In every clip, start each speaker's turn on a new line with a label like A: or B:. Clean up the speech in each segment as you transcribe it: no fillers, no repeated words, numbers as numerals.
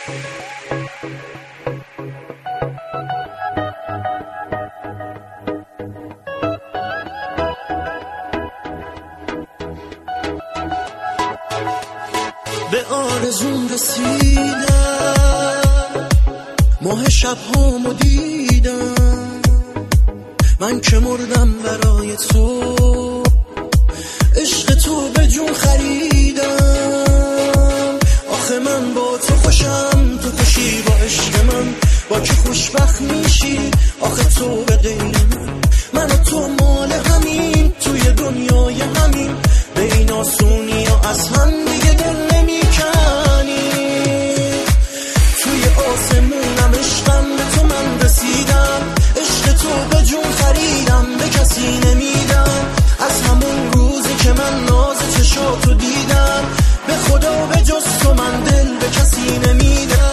A: به آرزون رسیدم، ماه شب‌هامو دیدم، من که مردم برای تو، عشق تو به جون خریدم. آخه من با تو خوشم، تو خوشی با عشق من، با که خوشبخت میشی آخه تو به غیر من و تو مال همین توی دنیای همین، به این آسونی و از هم دیگه دل نمیکنی. توی آسمونم عشقم به تو من رسیدم، عشق تو به جون خریدم، به کسی نمیدم. از همون روزی که من ناز چشاتو دیدم، به خدا به جز تو من دل به کسی نمیدم.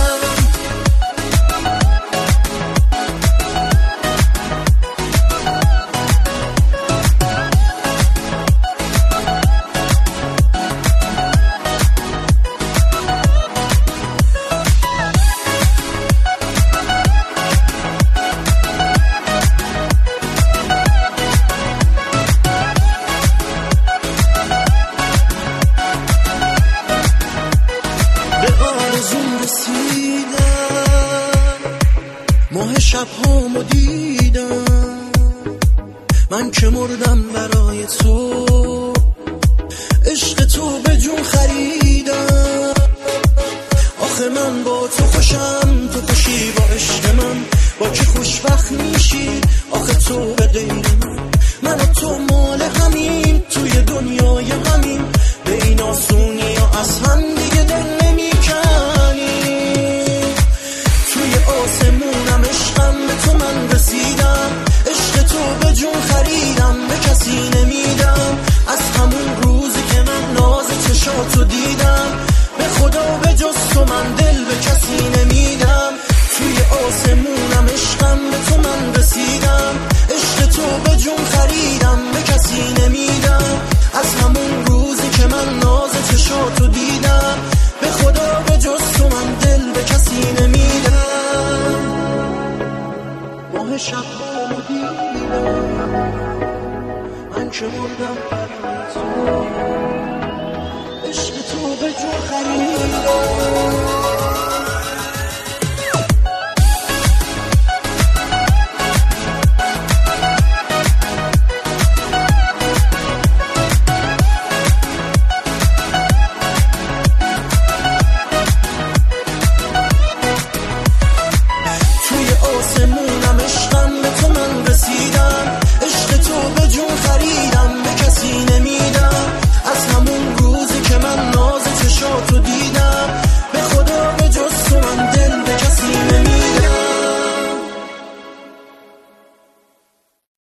A: ماه شب‌هامو دیدم، من که مردم برای تو، عشق تو به جون خریدم. آخه من با تو خوشم، تو خوشی با عشق من، با که خوشبخت میشی آخه تو به غیر من و تو مال همین توی دنیای همین، به این آسونی و از هم دیگه دل نمیکنی. توی آسمونم عشقم به تو من رسیدم، عشق تو به جون خریدم، به کسی نمیدم. از همون روزی که من ناز چشاتو دیدم، به خدا به جز تو من دل به کسی نمیدم. توی آسمونم عشقم به تو من رسیدم، عشق تو به جون خریدم، به کسی نمیدم. از همون روزی که من ناز چشاتو دیدم، به خدا به جز تو من دل به کسی نمیدم. ماه شب‌هامو دیدم، من که مردم برای تو، عشق تو به جون خریدم.